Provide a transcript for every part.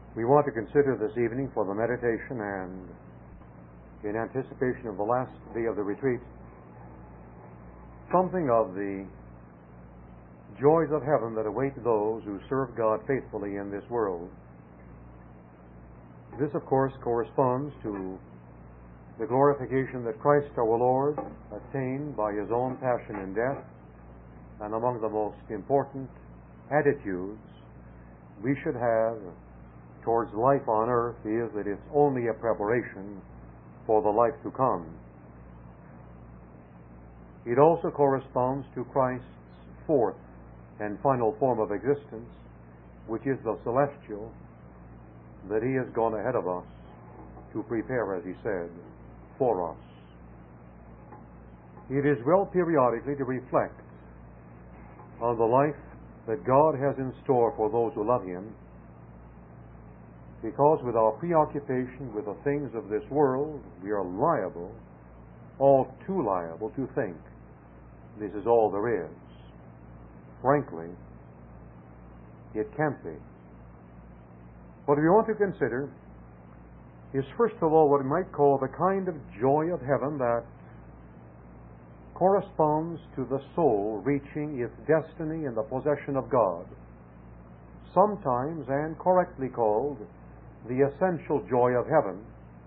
We want to consider this evening for the meditation and in anticipation of the last day of the retreat something of the joys of heaven that await those who serve God faithfully in this world. This, of course, corresponds to the glorification that Christ our Lord attained by His own passion and death, and among the most important attitudes we should have towards life on earth is that it's only a preparation for the life to come. It also corresponds to Christ's fourth and final form of existence, which is the celestial, that He has gone ahead of us to prepare, as He said, for us. It is well periodically to reflect on the life that God has in store for those who love Him, because with our preoccupation with the things of this world, we are liable, all too liable, to think this is all there is. Frankly, it can't be. What we want to consider is, first of all, what we might call the kind of joy of heaven that corresponds to the soul reaching its destiny in the possession of God, sometimes and correctly called the essential joy of heaven.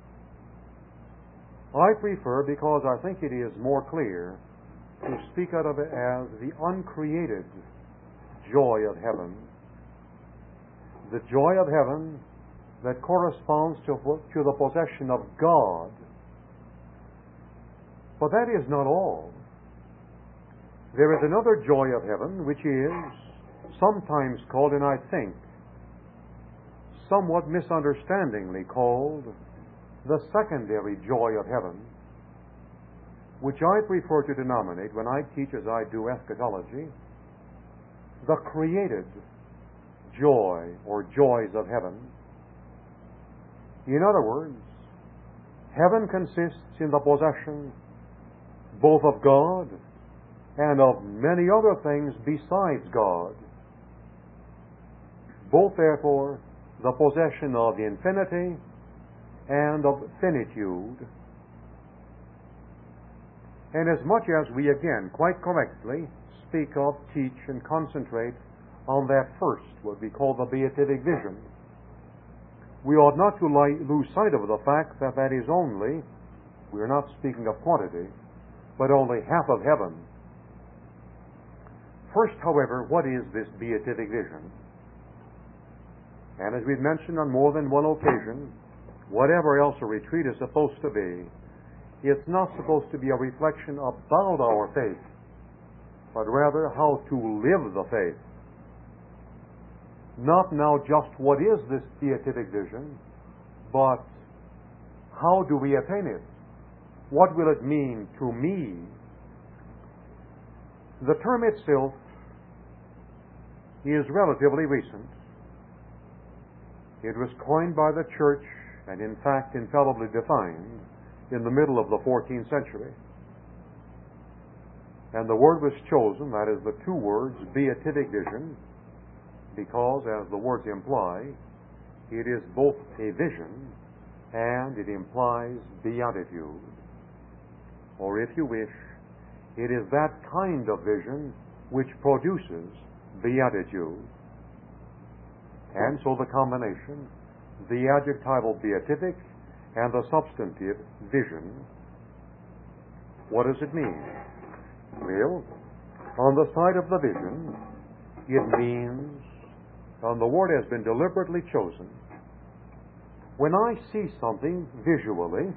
I prefer, because I think it is more clear, to speak out of it as the uncreated joy of heaven. The joy of heaven that corresponds to the possession of God. But that is not all. There is another joy of heaven which is sometimes called, and I think somewhat misunderstandingly called, the secondary joy of heaven, which I prefer to denominate, when I teach as I do eschatology, the created joy or joys of heaven. In other words, heaven consists in the possession both of God and of many other things besides God. Both, therefore, the possession of infinity and of finitude. And as much as we, again, quite correctly speak of, teach, and concentrate on that first, what we call the beatific vision, we ought not to lose sight of the fact that that is only, we are not speaking of quantity, but only half of heaven. First, however, what is this beatific vision? And as we've mentioned on more than one occasion, whatever else a retreat is supposed to be, it's not supposed to be a reflection about our faith, but rather how to live the faith. Not now just what is this beatific vision, but how do we attain it? What will it mean to me? The term itself is relatively recent. It was coined by the Church and, in fact, infallibly defined in the middle of the 14th century. And the word was chosen, that is the two words, beatific vision, because, as the words imply, it is both a vision and it implies beatitude. Or, if you wish, it is that kind of vision which produces beatitude. And so the combination, the adjectival beatific and the substantive vision. What does it mean? Well, on the side of the vision, it means, and the word has been deliberately chosen, when I see something visually,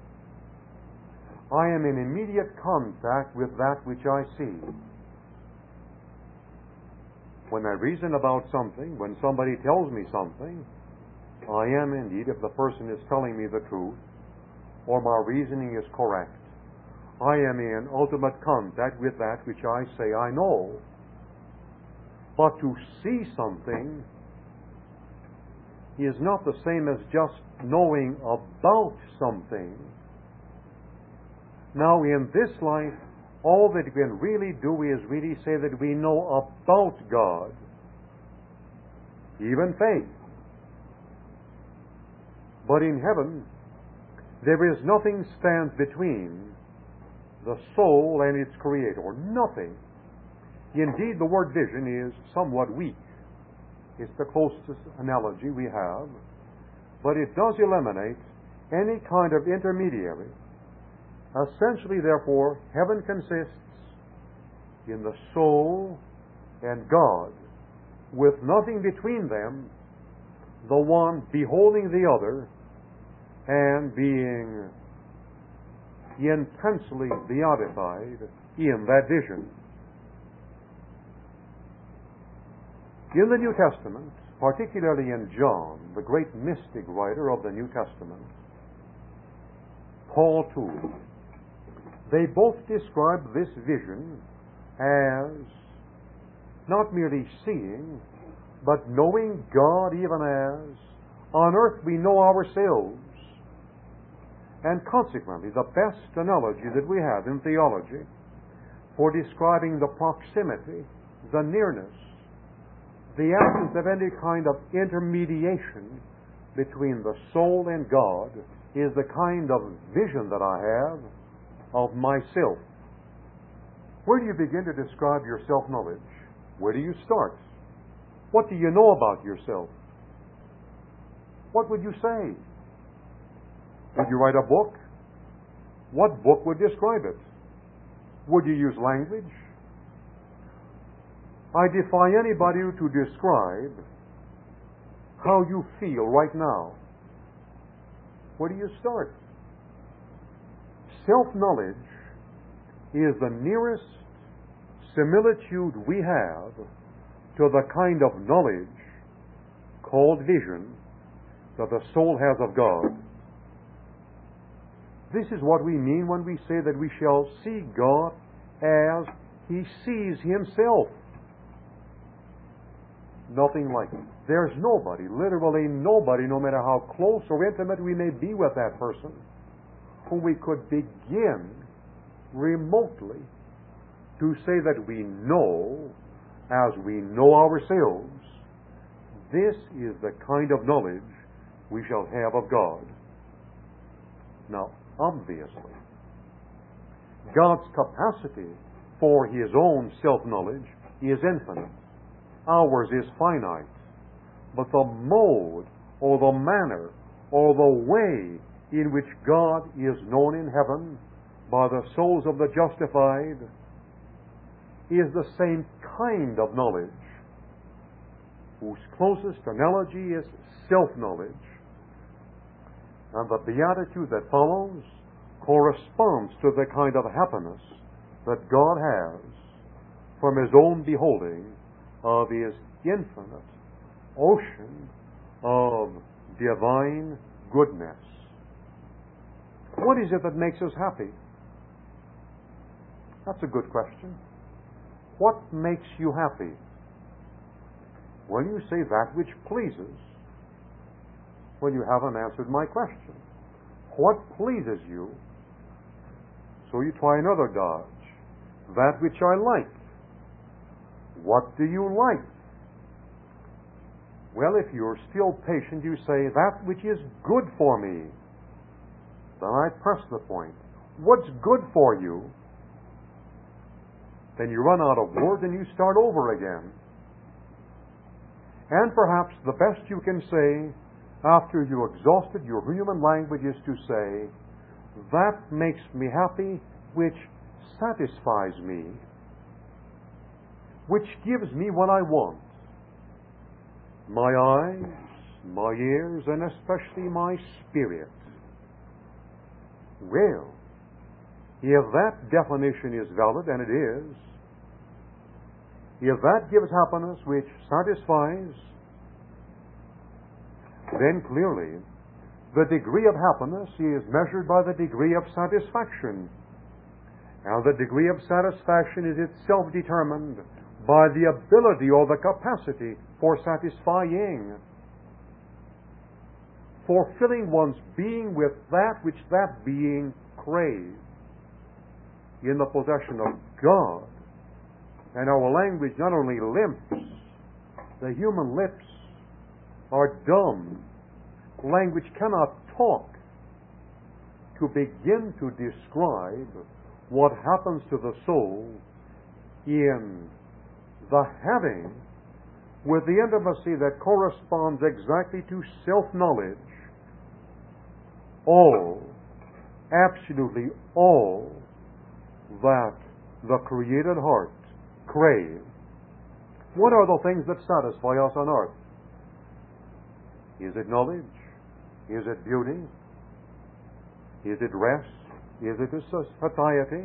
I am in immediate contact with that which I see. When I reason about something, when somebody tells me something, I am indeed, if the person is telling me the truth, or my reasoning is correct, I am in ultimate contact with that which I say I know. But to see something is not the same as just knowing about something. Now, in this life, all that we can really do is really say that we know about God. Even faith. But in heaven, there is nothing stands between the soul and its Creator. Nothing. Indeed, the word vision is somewhat weak. It's the closest analogy we have. But it does eliminate any kind of intermediary. Essentially, therefore, heaven consists in the soul and God, with nothing between them, the one beholding the other and being intensely beatified in that vision. In the New Testament, particularly in John, the great mystic writer of the New Testament, Paul too, they both describe this vision as not merely seeing, but knowing God even as on earth we know ourselves. And consequently, the best analogy that we have in theology for describing the proximity, the nearness, the absence of any kind of intermediation between the soul and God is the kind of vision that I have of myself. Where do you begin to describe your self-knowledge? Where do you start? What do you know about yourself? What would you say? Would you write a book? What book would describe it? Would you use language? I defy anybody to describe how you feel right now. Where do you start? Self-knowledge is the nearest similitude we have to the kind of knowledge called vision that the soul has of God. This is what we mean when we say that we shall see God as He sees Himself. Nothing like it. There's nobody, literally nobody, no matter how close or intimate we may be with that person, whom we could begin remotely to say that we know as we know ourselves. This is the kind of knowledge we shall have of God. Now, obviously, God's capacity for His own self-knowledge is infinite. Ours is finite. But the mode or the manner or the way in which God is known in heaven by the souls of the justified is the same kind of knowledge, whose closest analogy is self-knowledge. And the beatitude that follows corresponds to the kind of happiness that God has from His own beholding of His infinite ocean of divine goodness. What is it that makes us happy? That's a good question. What makes you happy? Well, you say that which pleases. Well, you haven't answered my question. What pleases you? So you try another dodge. That which I like. What do you like? Well, if you're still patient, you say, that which is good for me. Then I press the point. What's good for you? Then you run out of words and you start over again. And perhaps the best you can say, after you exhausted your human language, is to say, that makes me happy, which satisfies me, which gives me what I want. My eyes, my ears, and especially my spirit. Well, if that definition is valid, and it is, if that gives happiness which satisfies, then clearly the degree of happiness is measured by the degree of satisfaction. And the degree of satisfaction is itself determined by the ability or the capacity for satisfying, for filling one's being with that which that being craves. In the possession of God, and our language not only limps, the human lips are dumb, language cannot talk to begin to describe what happens to the soul in the having, with the intimacy that corresponds exactly to self-knowledge, all, absolutely all, that the created heart craves. What are the things that satisfy us on earth? Is it knowledge? Is it beauty? Is it rest? Is it satiety?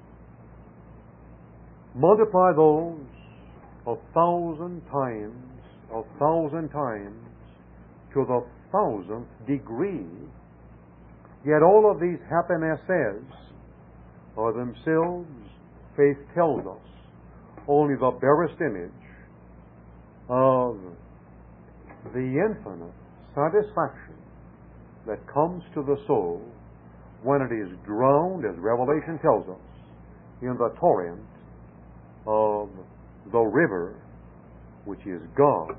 Multiply those 1,000 times to the 1,000th degree. Yet all of these happinesses are themselves, faith tells us, only the barest image of the infinite satisfaction that comes to the soul when it is drowned, as Revelation tells us, in the torrent of the river, which is God.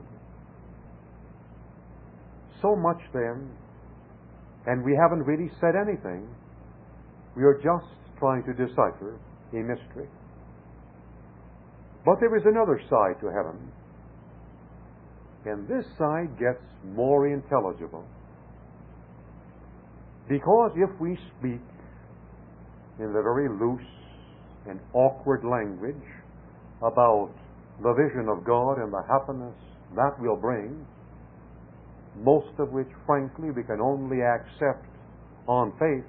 So much then, and we haven't really said anything. We are just trying to decipher a mystery. But there is another side to heaven, and this side gets more intelligible. Because if we speak in the very loose and awkward language about the vision of God and the happiness that will bring, most of which, frankly, we can only accept on faith,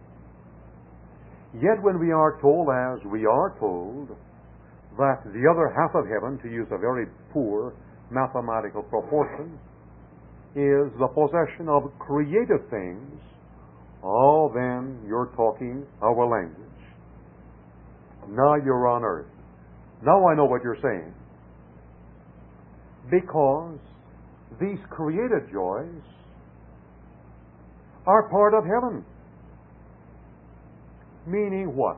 yet when we are told, as we are told, that the other half of heaven, to use a very poor mathematical proportion, is the possession of created things, oh, then you're talking our language. Now you're on earth. Now I know what you're saying. Because these created joys are part of heaven. Meaning what?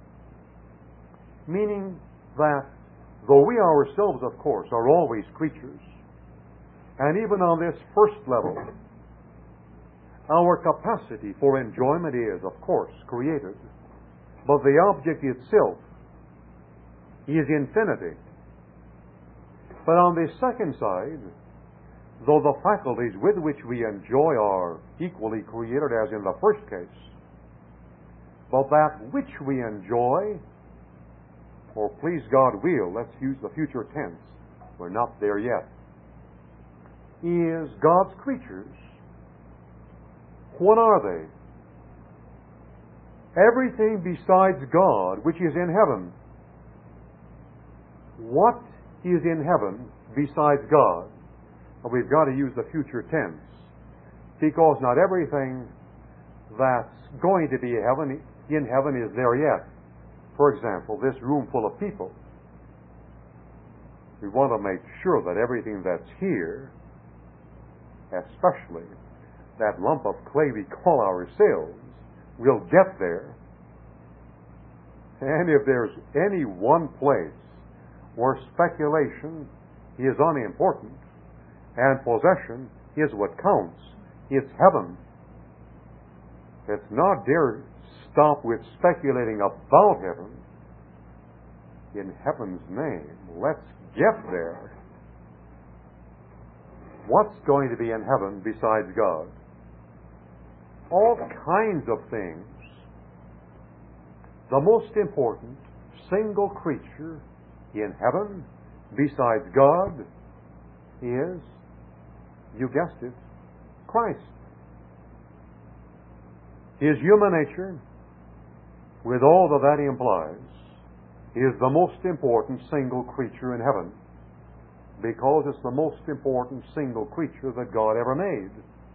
Meaning that though we ourselves, of course, are always creatures, and even on this first level, our capacity for enjoyment is, of course, created, but the object itself is infinity. But on the second side, though the faculties with which we enjoy are equally created as in the first case, but that which we enjoy, or please God will, let's use the future tense, we're not there yet, is God's creatures. What are they? Everything besides God which is in heaven. What is in heaven besides God? Well, we've got to use the future tense, because not everything that's going to be in heaven is there yet. For example, this room full of people. We want to make sure that everything that's here, especially that lump of clay we call ourselves, will get there. And if there's any one place where speculation is unimportant and possession is what counts, it's heaven. Let's not dare stop with speculating about heaven. In heaven's name, let's get there. What's going to be in heaven besides God? All kinds of things. The most important single creature in heaven besides God is, you guessed it, Christ. His human nature, with all that implies, is the most important single creature in heaven, because it's the most important single creature that God ever made.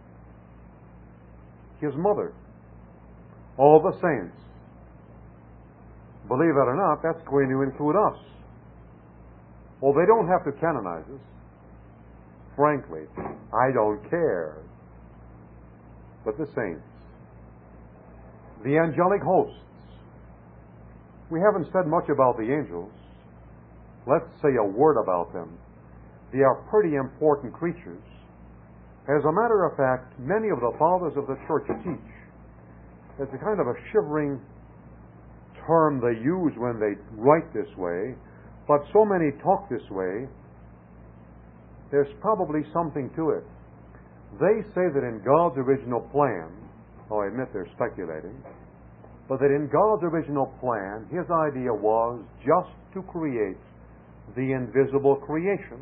His mother, all the saints. Believe it or not, that's going to include us. Well, they don't have to canonize us. Frankly, I don't care. But the saints, the angelic hosts. We haven't said much about the angels. Let's say a word about them. They are pretty important creatures. As a matter of fact, many of the fathers of the church teach, it's a kind of a shivering term they use when they write this way, but so many talk this way, there's probably something to it. They say that in God's original plan, I admit they're speculating, but that in God's original plan, His idea was just to create the invisible creation.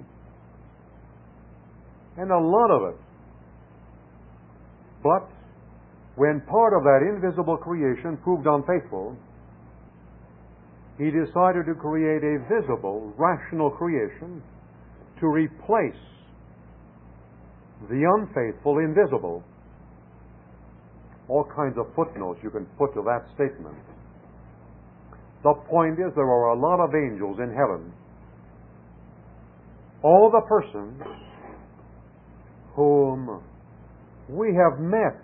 And a lot of it. But when part of that invisible creation proved unfaithful, He decided to create a visible, rational creation to replace the unfaithful invisible. All kinds of footnotes you can put to that statement. The point is, there are a lot of angels in heaven. All the persons whom we have met,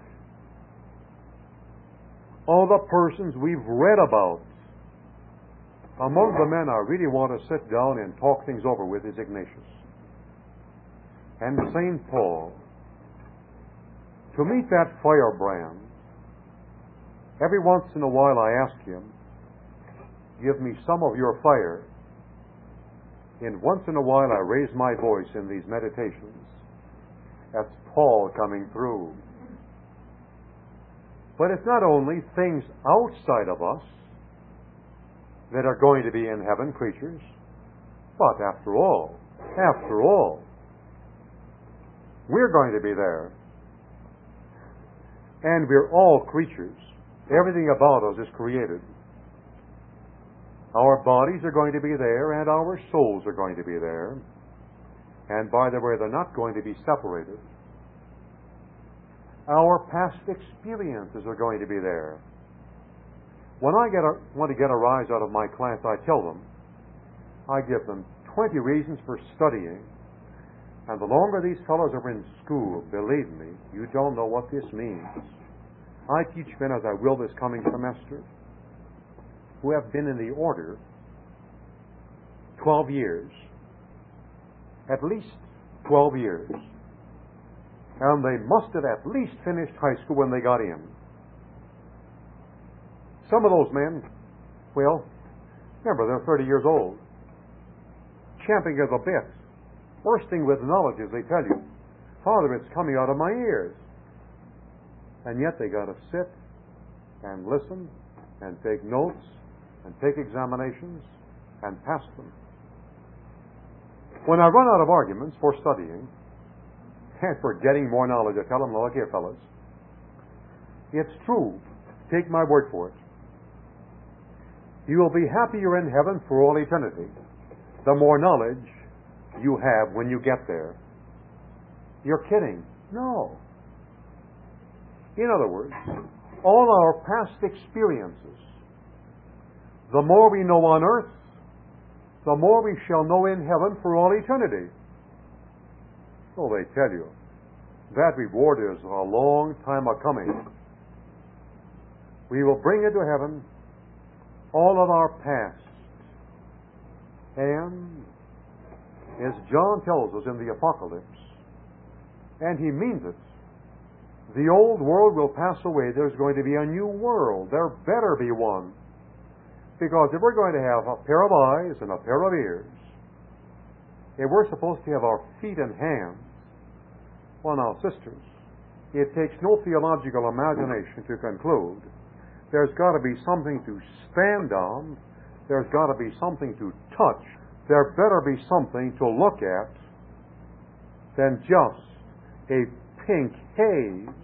all the persons we've read about. Among the men I really want to sit down and talk things over with is Ignatius and St. Paul. To meet that firebrand, every once in a while I ask him, give me some of your fire. And once in a while I raise my voice in these meditations. That's Paul coming through. But it's not only things outside of us that are going to be in heaven, creatures, but after all, we're going to be there. And we're all creatures. Everything about us is created. Our bodies are going to be there, and our souls are going to be there. And by the way, they're not going to be separated. Our past experiences are going to be there. When I want to get a rise out of my class, I tell them, I give them 20 reasons for studying. And the longer these fellows are in school, believe me, you don't know what this means. I teach men, as I will this coming semester, who have been in the order 12 years, at least 12 years. And they must have at least finished high school when they got in. Some of those men, well, remember, they're 30 years old, champing at the bit, bursting with knowledge as they tell you, Father, it's coming out of my ears. And yet they got to sit and listen and take notes and take examinations and pass them. When I run out of arguments for studying and for getting more knowledge, I tell them, look here, fellas, it's true. Take my word for it. You will be happier in heaven for all eternity the more knowledge you have when you get there. You're kidding. No. In other words, all our past experiences, the more we know on earth, the more we shall know in heaven for all eternity. So they tell you, that reward is a long time a-coming. We will bring into heaven all of our past. And as John tells us in the Apocalypse, and he means it, the old world will pass away. There's going to be a new world. There better be one. Because if we're going to have a pair of eyes and a pair of ears, if we're supposed to have our feet and hands, well now, sisters, it takes no theological imagination to conclude there's got to be something to stand on, there's got to be something to touch, there better be something to look at than just a pink haze.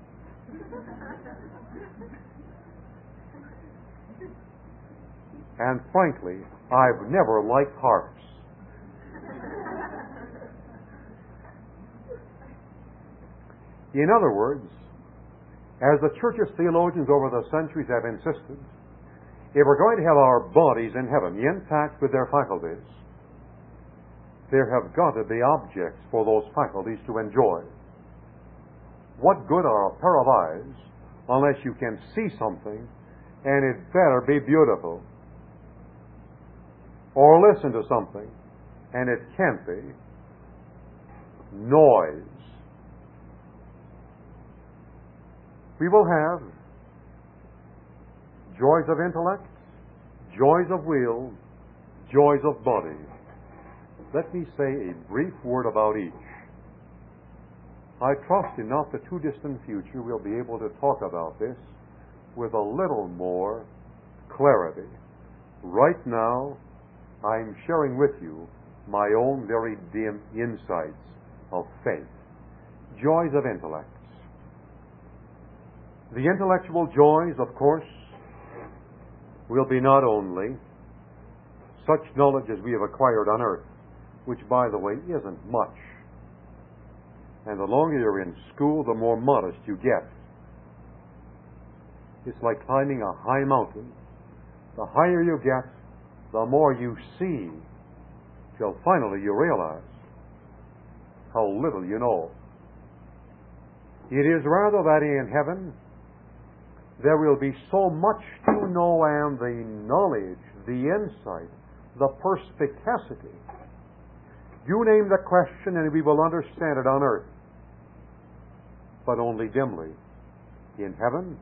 And frankly, I've never liked harps. In other words, as the Church's theologians over the centuries have insisted, if we're going to have our bodies in heaven intact with their faculties, there have got to be objects for those faculties to enjoy. What good are a pair of eyes unless you can see something, and it better be beautiful? Or listen to something, and it can't be. Noise. We will have joys of intellect, joys of will, joys of body. Let me say a brief word about each. I trust in not the too distant future we'll be able to talk about this with a little more clarity. Right now, I'm sharing with you my own very dim insights of faith. Joys of intellects. The intellectual joys, of course, will be not only such knowledge as we have acquired on earth, which, by the way, isn't much. And the longer you're in school, the more modest you get. It's like climbing a high mountain. The higher you get, the more you see, till finally you realize how little you know. It is rather that in heaven there will be so much to know, and the knowledge, the insight, the perspicacity. You name the question and we will understand it on earth, but only dimly. In heaven,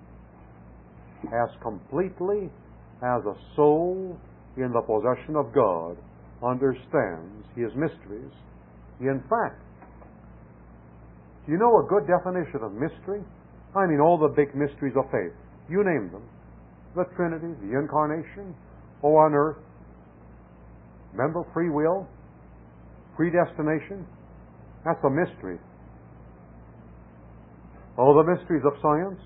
as completely as a soul in the possession of God understands His mysteries. In fact, do you know a good definition of mystery? I mean all the big mysteries of faith. You name them. The Trinity, the Incarnation, or on earth. Remember free will, predestination? That's a mystery. All the mysteries of science.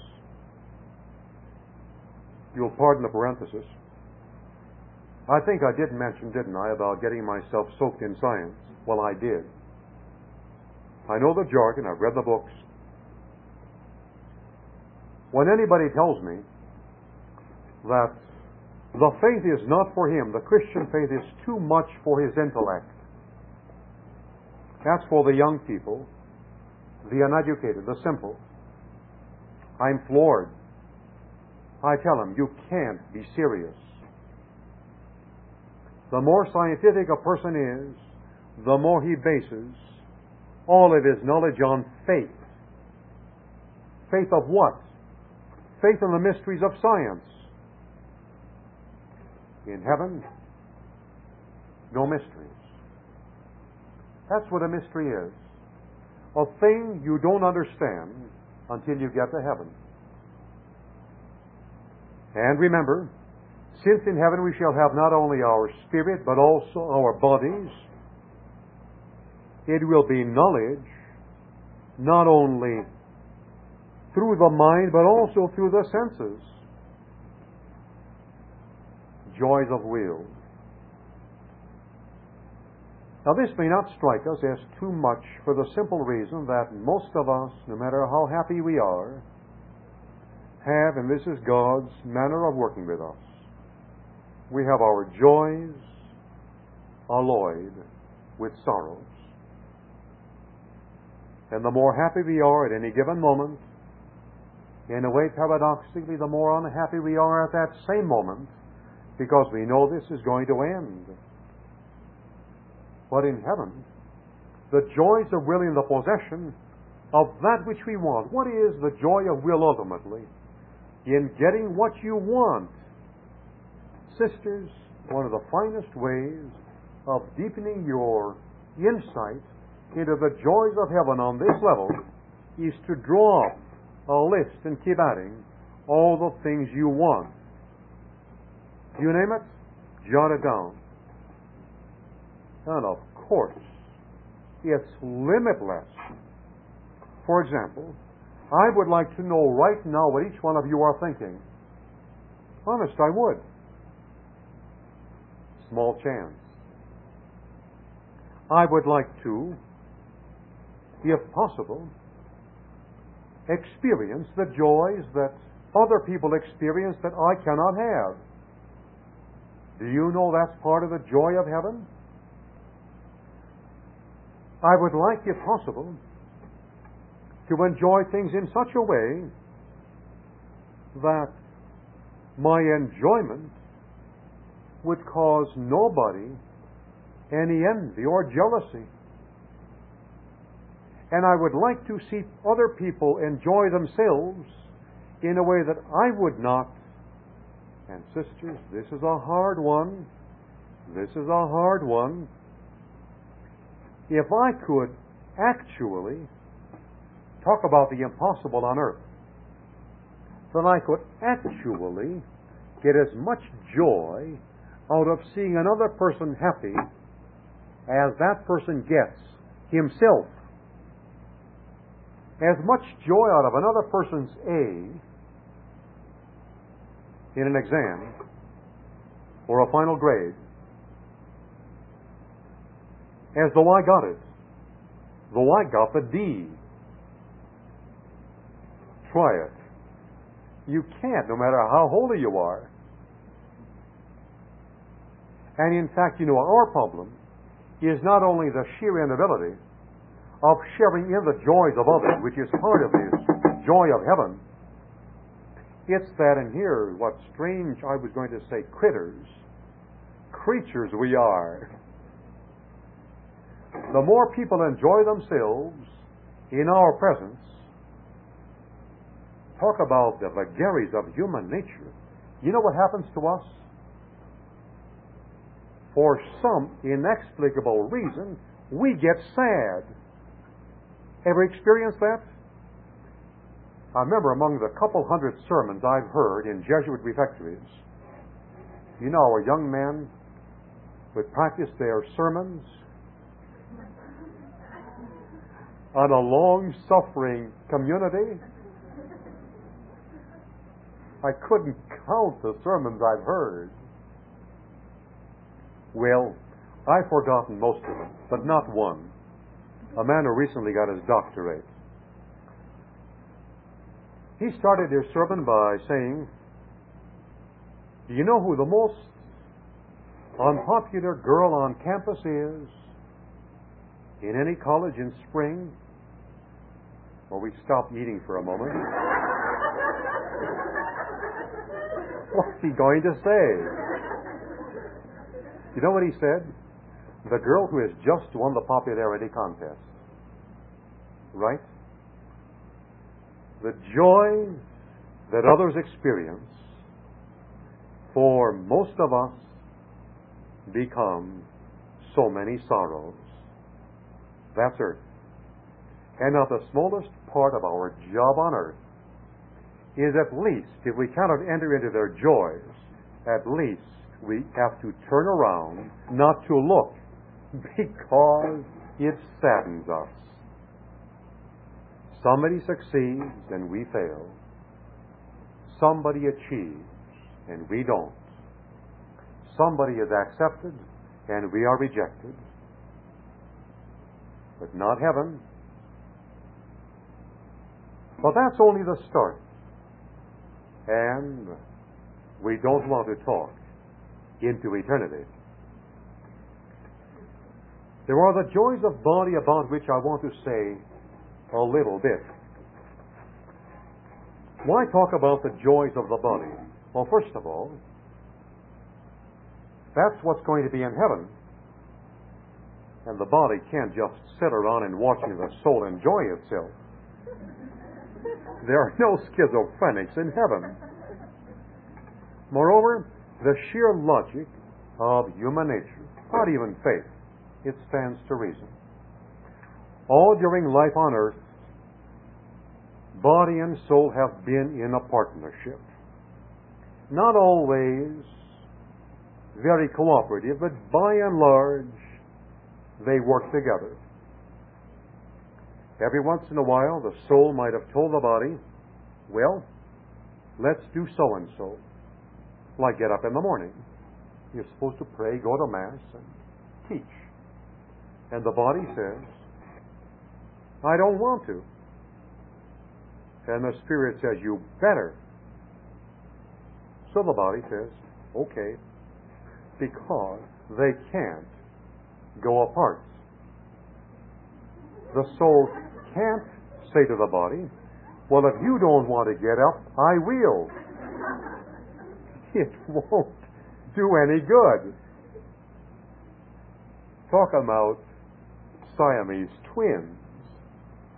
You'll pardon the parenthesis. I think I did mention, didn't I, about getting myself soaked in science? Well, I did. I know the jargon. I've read the books. When anybody tells me that the faith is not for him, the Christian faith is too much for his intellect, that's for the young people, the uneducated, the simple, I'm floored. I tell them, you can't be serious. The more scientific a person is, the more he bases all of his knowledge on faith. Faith of what? Faith in the mysteries of science. In heaven, no mysteries. That's what a mystery is. A thing you don't understand until you get to heaven. And remember, since in heaven we shall have not only our spirit but also our bodies, it will be knowledge not only through the mind but also through the senses. Joys of will. Now this may not strike us as too much for the simple reason that most of us, no matter how happy we are, have, and this is God's manner of working with us, we have our joys alloyed with sorrows. And the more happy we are at any given moment, in a way paradoxically, the more unhappy we are at that same moment, because we know this is going to end. But in heaven, the joys of will in the possession of that which we want. What is the joy of will ultimately? In getting what you want. Sisters, one of the finest ways of deepening your insight into the joys of heaven on this level is to draw up a list and keep adding all the things you want. You name it, jot it down. And of course, it's limitless. For example, I would like to know right now what each one of you are thinking. Honest, I would. Small chance. I would like to, if possible, experience the joys that other people experience that I cannot have. Do you know that's part of the joy of heaven? I would like, if possible, to enjoy things in such a way that my enjoyment would cause nobody any envy or jealousy. And I would like to see other people enjoy themselves in a way that I would not. And sisters, this is a hard one. This is a hard one. If I could actually talk about the impossible on earth, then I could actually get as much joy out of seeing another person happy as that person gets himself. As much joy out of another person's A in an exam or a final grade as though I got it, though I got the D. Try it. You can't, no matter how holy you are. And in fact, our problem is not only the sheer inability of sharing in the joys of others, which is part of this joy of heaven. It's that, and here, what strange, I was going to say, creatures we are. The more people enjoy themselves in our presence, talk about the vagaries of human nature. You know what happens to us? For some inexplicable reason, we get sad. Ever experienced that? I remember among the couple hundred sermons I've heard in Jesuit refectories, our young men would practice their sermons on a long-suffering community. I couldn't count the sermons I've heard. Well, I've forgotten most of them, but not one. A man who recently got his doctorate. He started his sermon by saying, do you know who the most unpopular girl on campus is in any college in spring? Well, we stopped eating for a moment. What's he going to say? You know what he said? The girl who has just won the popularity contest. Right? The joy that others experience, for most of us, become so many sorrows. That's earth. And now the smallest part of our job on earth is, at least, if we cannot enter into their joys, at least we have to turn around, not to look, because it saddens us. Somebody succeeds and we fail. Somebody achieves and we don't. Somebody is accepted and we are rejected. But not heaven. But that's only the start. And we don't want to talk into eternity. There are the joys of body about which I want to say a little bit. Why talk about the joys of the body? Well, first of all, that's what's going to be in heaven. And the body can't just sit around and watching the soul enjoy itself. There are no schizophrenics in heaven. Moreover, the sheer logic of human nature, not even faith, it stands to reason. All during life on earth, body and soul have been in a partnership. Not always very cooperative, but by and large, they work together. Every once in a while, the soul might have told the body, well, let's do so-and-so. Like get up in the morning. You're supposed to pray, go to Mass, and teach. And the body says, I don't want to. And the Spirit says, you better. So the body says, okay, because they can't go apart. The soul can't say to the body, well, if you don't want to get up, I will. It won't do any good. Talk about Siamese twins.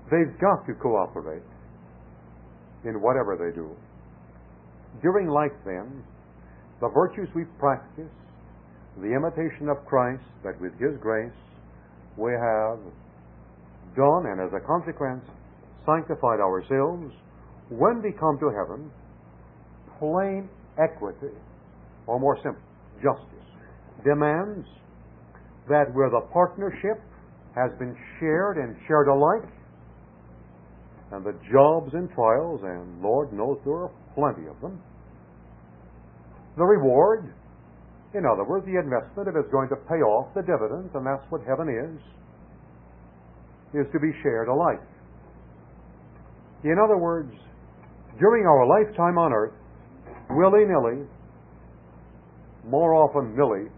They've got to cooperate in whatever they do. During life, then, the virtues we've practiced, the imitation of Christ, that with His grace we have done, and as a consequence, sanctified ourselves, when we come to heaven, plain equity, or more simple, justice, demands that where the partnership has been shared and shared alike, and the jobs and trials, and Lord knows there are plenty of them, the reward, in other words, the investment, if it's going to pay off the dividends, and that's what heaven is to be shared alike. In other words, during our lifetime on earth, willy-nilly, more often nilly,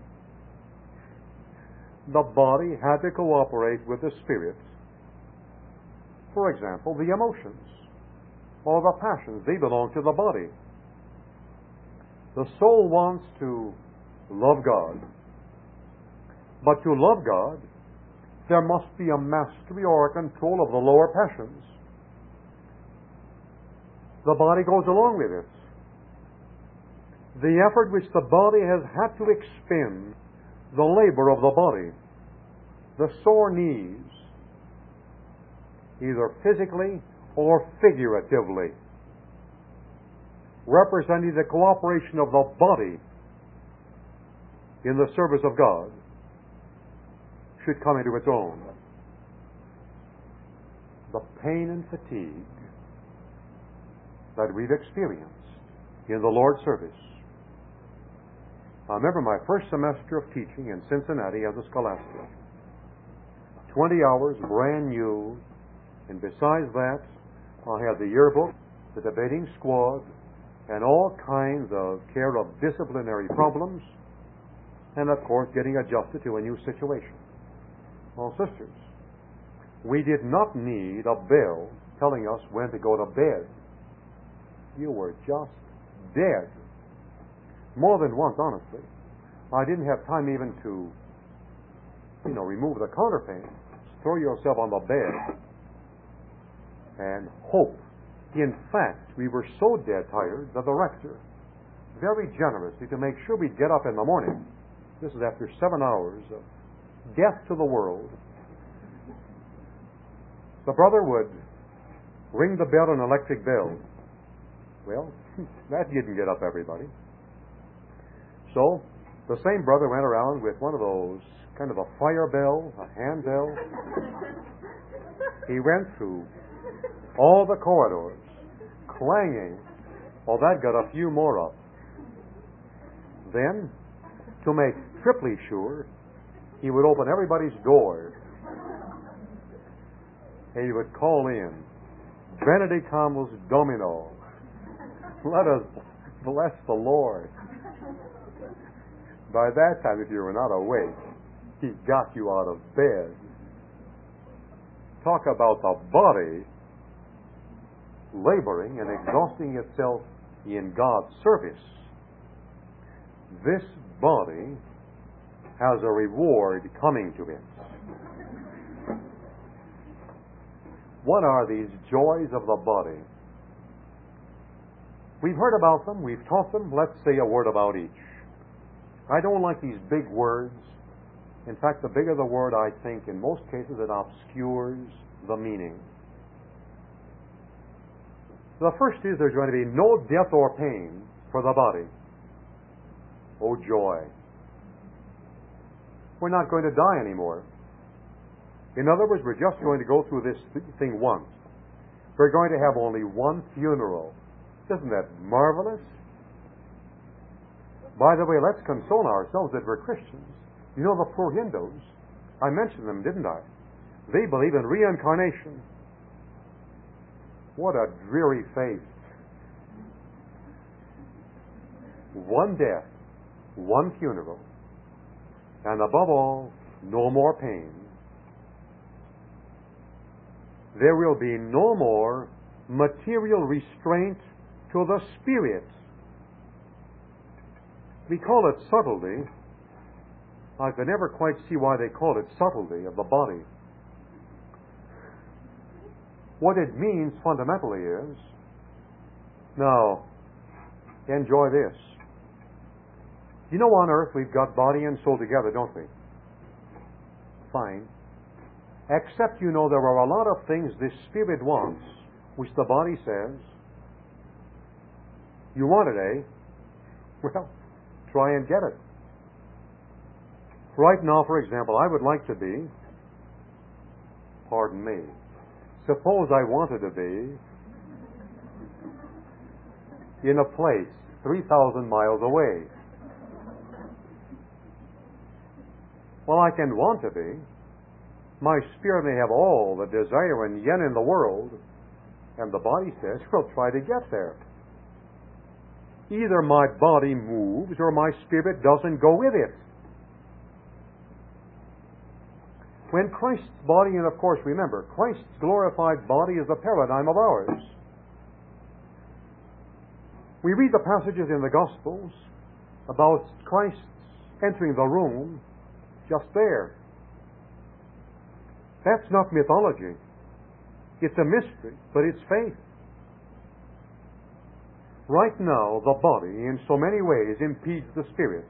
the body had to cooperate with the spirit. For example, the emotions or the passions, they belong to the body. The soul wants to love God, but to love God, there must be a mastery or a control of the lower passions. The body goes along with it. The effort which the body has had to expend, the labor of the body, the sore knees, either physically or figuratively, representing the cooperation of the body in the service of God, should come into its own. The pain and fatigue that we've experienced in the Lord's service. I remember my first semester of teaching in Cincinnati as a scholastic. 20 hours, brand new, and besides that, I had the yearbook, the debating squad, and all kinds of care of disciplinary problems, and of course getting adjusted to a new situation. Well, sisters, we did not need a bell telling us when to go to bed. You were just dead. More than once, honestly. I didn't have time even to, remove the counterpane. Throw yourself on the bed and hope. In fact, we were so dead tired that the rector, very generously, to make sure we'd get up in the morning, this is after 7 hours of death to the world, the brother would ring the bell, an electric bell. Well, that didn't get up everybody. So, the same brother went around with one of those, kind of a fire bell, a hand bell. He went through all the corridors, clanging. Well, that got a few more up. Then, to make triply sure, he would open everybody's doors. And he would call in, Benedicamus Domino. Let us bless the Lord. By that time, if you were not awake, he got you out of bed. Talk about the body laboring and exhausting itself in God's service. This body has a reward coming to it. What are these joys of the body? We've heard about them, we've taught them. Let's say a word about each. I don't like these big words. In fact, the bigger the word, I think, in most cases, it obscures the meaning. The first is there's going to be no death or pain for the body. Oh, joy. We're not going to die anymore. In other words, we're just going to go through this thing once. We're going to have only one funeral. Isn't that marvelous? By the way, let's console ourselves that we're Christians. You know the poor Hindus, I mentioned them, didn't I? They believe in reincarnation. What a dreary faith. One death, one funeral, and above all, no more pain. There will be no more material restraint to the spirit. We call it subtlety. I could never quite see why they call it subtlety of the body. What it means fundamentally is, now, enjoy this. You know, on earth we've got body and soul together, don't we? Fine. Except you know there are a lot of things this spirit wants, which the body says, you want it, eh? Well, try and get it. Right now, for example, I would like to be, pardon me, suppose I wanted to be in a place 3,000 miles away. Well, I can want to be. My spirit may have all the desire and yen in the world, and the body says, well, try to get there. Either my body moves or my spirit doesn't go with it. When Christ's body, and of course remember, Christ's glorified body is the paradigm of ours. We read the passages in the Gospels about Christ entering the room just there. That's not mythology. It's a mystery, but it's faith. Right now, the body, in so many ways, impedes the spirit.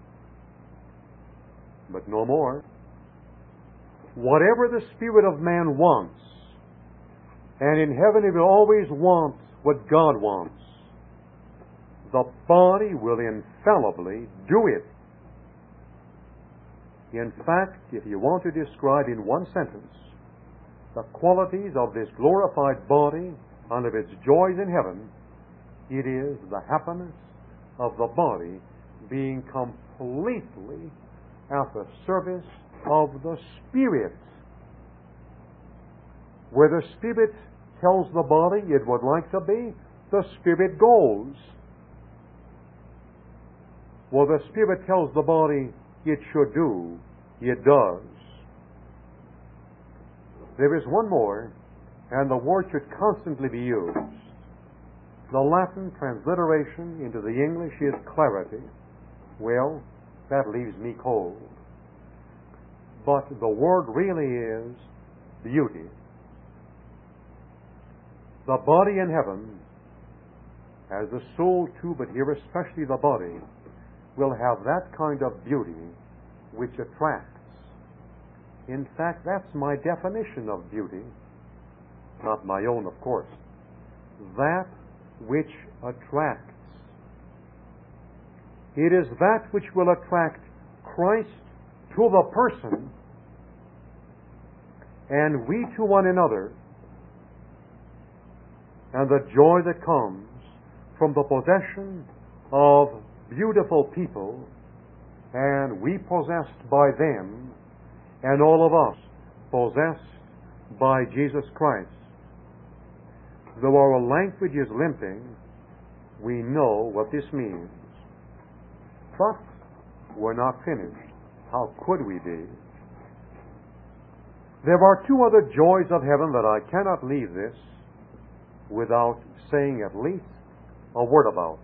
But no more. Whatever the spirit of man wants, and in heaven it will always want what God wants, the body will infallibly do it. In fact, if you want to describe in one sentence the qualities of this glorified body and of its joys in heaven, it is the happiness of the body being completely at the service of the Spirit. Where the Spirit tells the body it would like to be, the Spirit goes. Where the Spirit tells the body it should do, it does. There is one more, and the word should constantly be used. The Latin transliteration into the English is clarity. Well, that leaves me cold. But the word really is beauty. The body in heaven, as the soul too, but here especially the body, will have that kind of beauty which attracts. In fact, that's my definition of beauty, not my own, of course. That which attracts. It is that which will attract Christ to the person and we to one another, and the joy that comes from the possession of beautiful people, and we possessed by them, and all of us possessed by Jesus Christ. Though our language is limping, we know what this means. But we're not finished. How could we be? There are two other joys of heaven that I cannot leave this without saying at least a word about.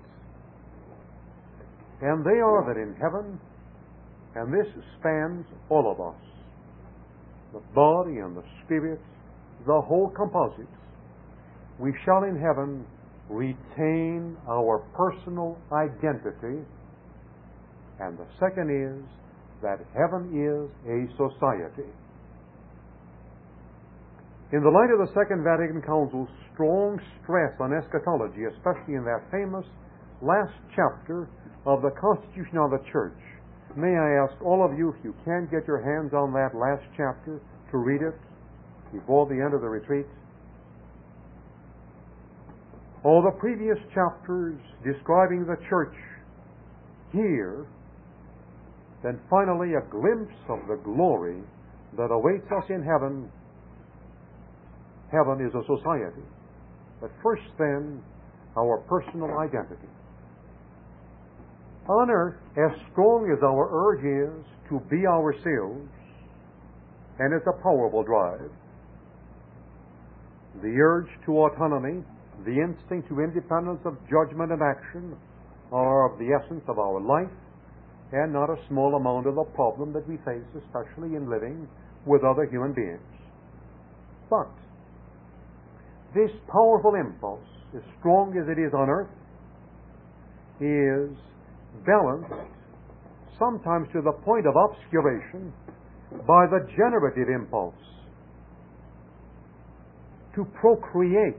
And they are that in heaven, and this spans all of us, the body and the spirit, the whole composite, we shall in heaven retain our personal identity. And the second is that heaven is a society. In the light of the Second Vatican Council's strong stress on eschatology, especially in that famous last chapter of the Constitution of the Church, may I ask all of you, if you can get your hands on that last chapter, to read it before the end of the retreat? All the previous chapters describing the church here, then finally a glimpse of the glory that awaits us in heaven. Heaven is a society. But first then, our personal identity. On earth, as strong as our urge is to be ourselves, and it's a powerful drive, the urge to autonomy, the instinct to independence of judgment and action are of the essence of our life, and not a small amount of the problem that we face, especially in living with other human beings. But this powerful impulse, as strong as it is on earth, is balanced sometimes to the point of obscuration by the generative impulse to procreate,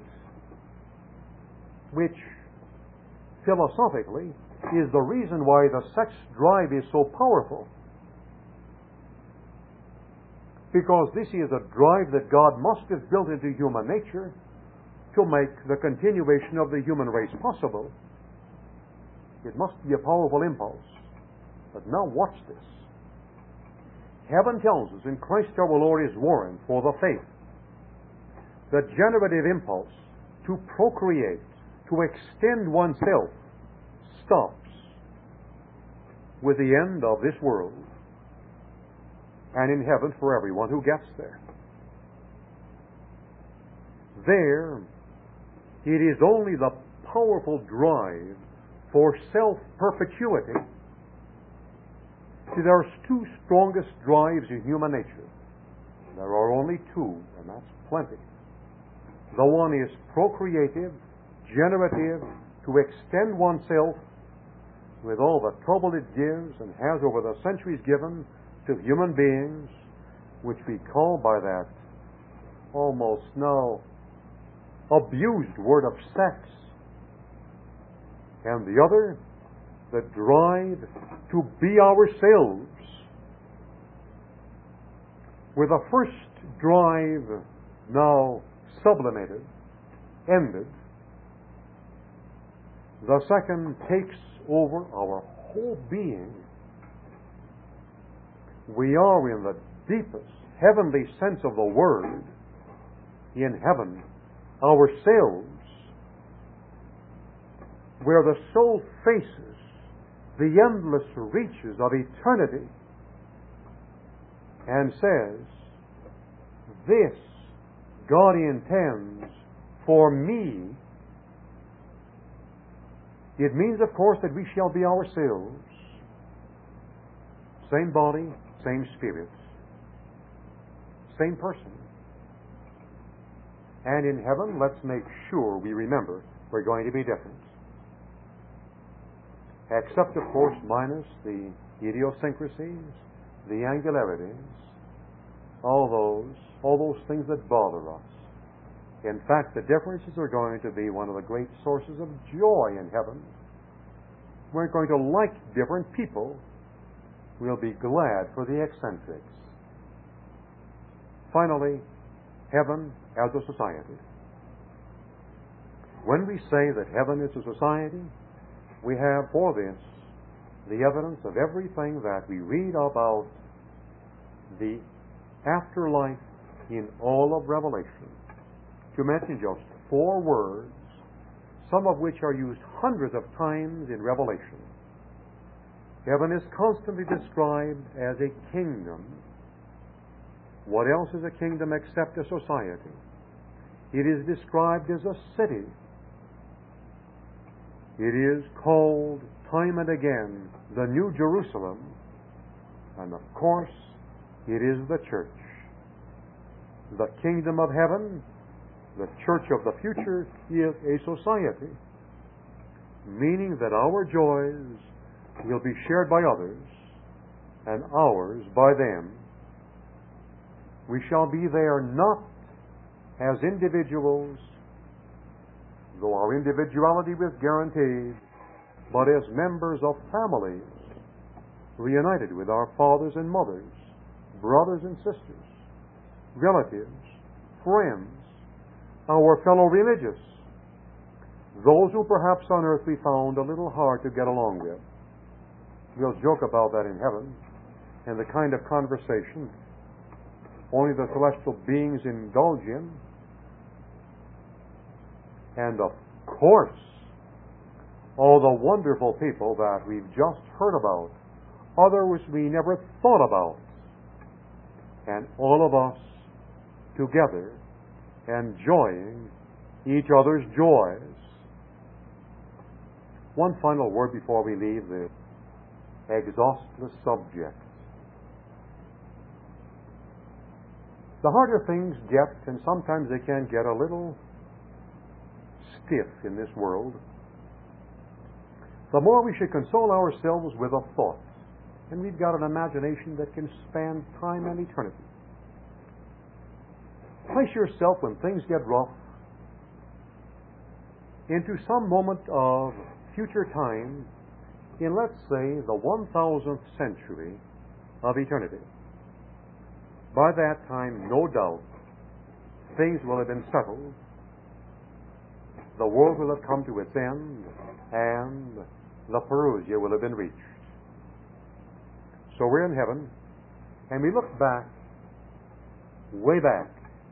which philosophically is the reason why the sex drive is so powerful. Because this is a drive that God must have built into human nature to make the continuation of the human race possible. It must be a powerful impulse. But now watch this. Heaven tells us in Christ our Lord is warrant for the faith. The generative impulse to procreate, to extend oneself, stops with the end of this world and in heaven for everyone who gets there. There, it is only the powerful drive for self-perpetuity. See, there are two strongest drives in human nature. There are only two, and that's plenty. The one is procreative, generative, to extend oneself with all the trouble it gives and has over the centuries given to human beings, which we call by that almost now abused word of sex. And the other, the drive to be ourselves. With the first drive now sublimated, ended, the second takes over our whole being. We are in the deepest heavenly sense of the word in heaven ourselves, where the soul faces the endless reaches of eternity and says, this God intends for me. It means, of course, that we shall be ourselves. Same body, same spirit, same person. And in heaven, let's make sure we remember we're going to be different. Except, of course, minus the idiosyncrasies, the angularities, all those things that bother us. In fact, the differences are going to be one of the great sources of joy in heaven. We're going to like different people. We'll be glad for the eccentrics. Finally, heaven as a society. When we say that heaven is a society, we have for this the evidence of everything that we read about the afterlife in all of Revelation. To mention just 4 words, some of which are used hundreds of times in Revelation. Heaven is constantly described as a kingdom. What else is a kingdom except a society? It is described as a city. It is called time and again the New Jerusalem. And of course, it is the church. The kingdom of heaven, the church of the future, is a society, meaning that our joys will be shared by others and ours by them. We shall be there not as individuals, though our individuality is guaranteed, but as members of families, reunited with our fathers and mothers, brothers and sisters, relatives, friends, our fellow religious, those who perhaps on earth we found a little hard to get along with. We'll joke about that in heaven, and the kind of conversation only the celestial beings indulge in. And of course, all the wonderful people that we've just heard about, others we never thought about, and all of us together enjoying each other's joys. One final word before we leave the exhaustless subject. The harder things get, and sometimes they can get a little stiff in this world, the more we should console ourselves with a thought. And we've got an imagination that can span time and eternity. Place yourself, when things get rough, into some moment of future time in, let's say, the 1000th century of eternity. By that time, no doubt, things will have been settled. The world will have come to its end, and the Parousia will have been reached. So we're in heaven, and we look back, way back,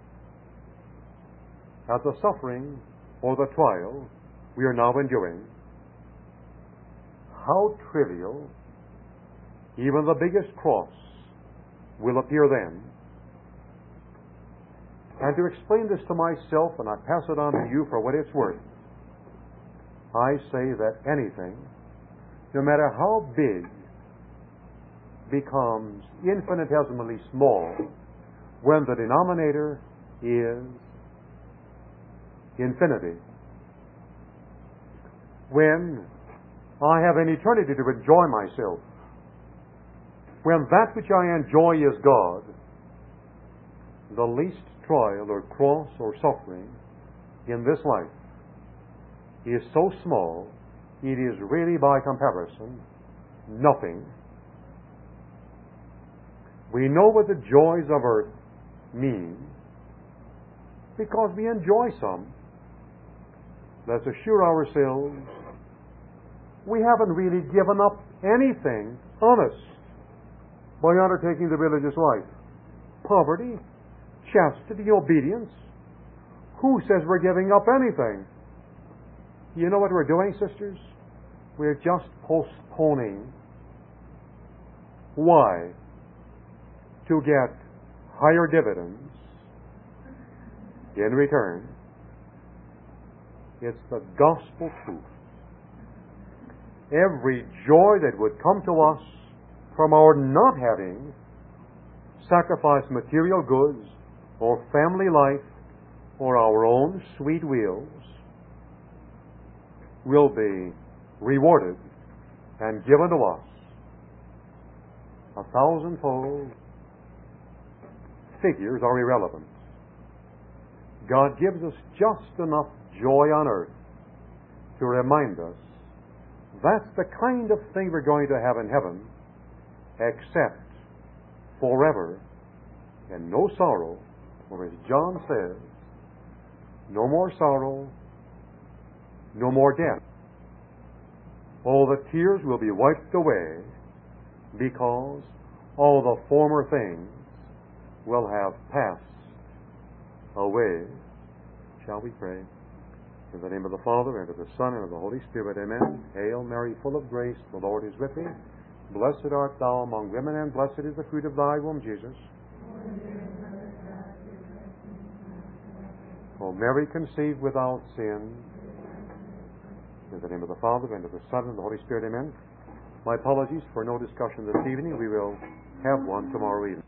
at the suffering or the trial we are now enduring. How trivial even the biggest cross will appear then. And to explain this to myself, and I pass it on to you for what it's worth, I say that anything, no matter how big, becomes infinitesimally small when the denominator is infinity. When I have an eternity to enjoy myself, when that which I enjoy is God, the least trial or cross or suffering in this life is so small, it is really, by comparison, nothing. We know what the joys of earth mean because we enjoy some. Let's assure ourselves we haven't really given up anything honest by undertaking the religious life. Poverty, chastity, obedience. Who says we're giving up anything? You know what we're doing, sisters? We're just postponing. Why? To get higher dividends in return. It's the gospel truth. Every joy that would come to us from our not having sacrificed material goods or family life or our own sweet wills will be rewarded and given to us 1,000-fold. Figures are irrelevant. God gives us just enough joy on earth to remind us that's the kind of thing we're going to have in heaven, except forever and no sorrow, or as John says, no more sorrow, no more death. All the tears will be wiped away because all the former things will have passed away. Shall we pray? In the name of the Father, and of the Son, and of the Holy Spirit, amen. Hail Mary, full of grace, the Lord is with thee. Blessed art thou among women, and blessed is the fruit of thy womb, Jesus. O Mary, conceived without sin. In the name of the Father, and of the Son, and of the Holy Spirit, amen. My apologies for no discussion this evening. We will have one tomorrow evening.